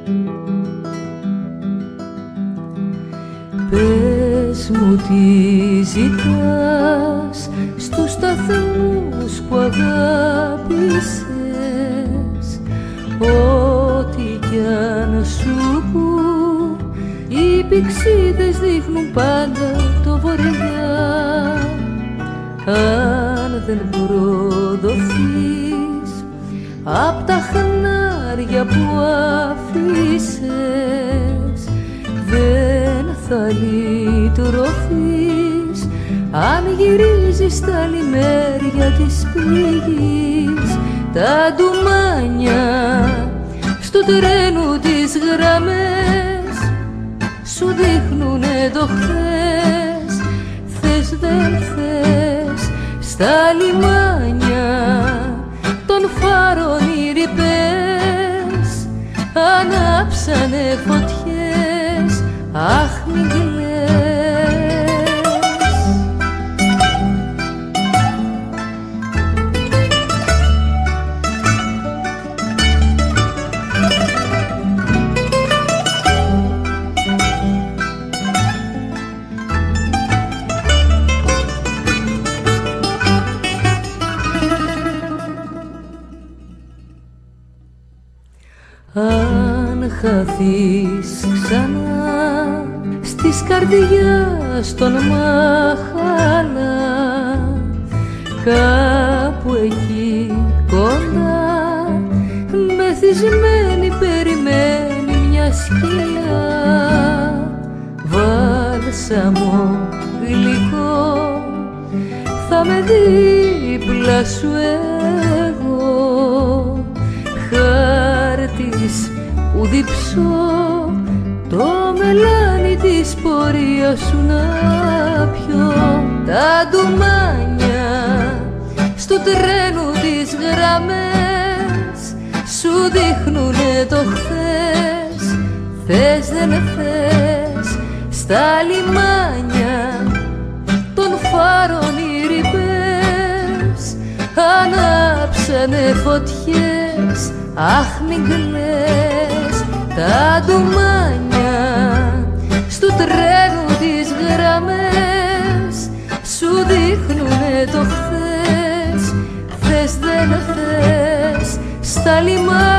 Πες μου τι ζητάς στους σταθμούς που αγάπησες, ό,τι κι αν σου πω, οι πηξίδες δείχνουν πάντα το βορειά. Αν δεν προδοθείς απ' τα χνάρια που αφήσες, δεν θα λυτρωθείς αν γυρίζεις στα λιμέρια της πληγής. Τα ντουμάνια στο τρένου τις γραμμές σου δείχνουνε το χθες. Θες δεν θες, στα λιμάνια των φάρων οι ρηπές ανάψανε φωτιές. Αχ, μην κλαις. Αν χαθείς ξανά στις καρδιάς των μαχάλα, κάπου εκεί κοντά μεθυσμένη περιμένει μια σκιά. Βάλσαμο γλυκό θα με δίπλα σου εγώ, χάρτης που διψώ το μελάνι της πορείας σου να πιω. Τα ντουμάνια στο τρένου τις γραμμές σου δείχνουνε το χθες. Θες δεν θες, στα λιμάνια των φάρων οι ρηπές ανάψανε φωτιές. Αχ, μην κλαις. Τα ντουμάνια στο τρένου τις γραμμές σου δείχνουνε το χθες. Θες δεν θες, στα λιμάνια